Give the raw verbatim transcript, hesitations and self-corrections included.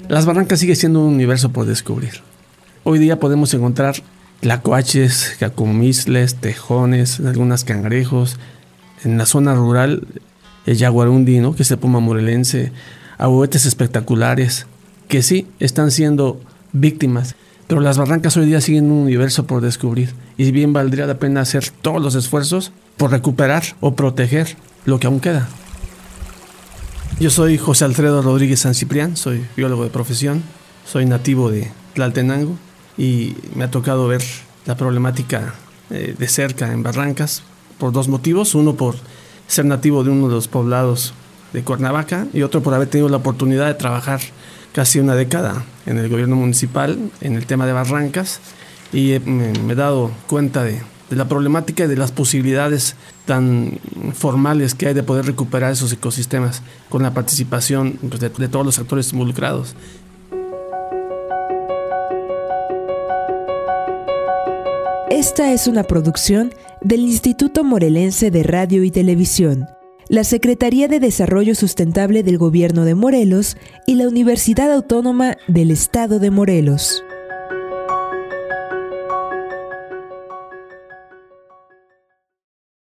Las barrancas sigue siendo un universo por descubrir. Hoy día podemos encontrar tlacuaches, cacumisles, tejones, algunas cangrejos. En la zona rural, el yaguarundi, ¿no?, que es el puma morelense, ahuehuetes espectaculares, que sí están siendo víctimas. Pero las barrancas hoy día siguen un universo por descubrir. Y bien valdría la pena hacer todos los esfuerzos por recuperar o proteger lo que aún queda. Yo soy José Alfredo Rodríguez San Ciprián, soy biólogo de profesión, soy nativo de Tlaltenango y me ha tocado ver la problemática eh, de cerca en barrancas por dos motivos. Uno, por ser nativo de uno de los poblados de Cuernavaca, y otro por haber tenido la oportunidad de trabajar casi una década en el gobierno municipal en el tema de barrancas, y he, me, me he dado cuenta de, de la problemática y de las posibilidades tan formales que hay de poder recuperar esos ecosistemas con la participación, pues, de, de todos los actores involucrados. Esta es una producción del Instituto Morelense de Radio y Televisión, la Secretaría de Desarrollo Sustentable del Gobierno de Morelos y la Universidad Autónoma del Estado de Morelos.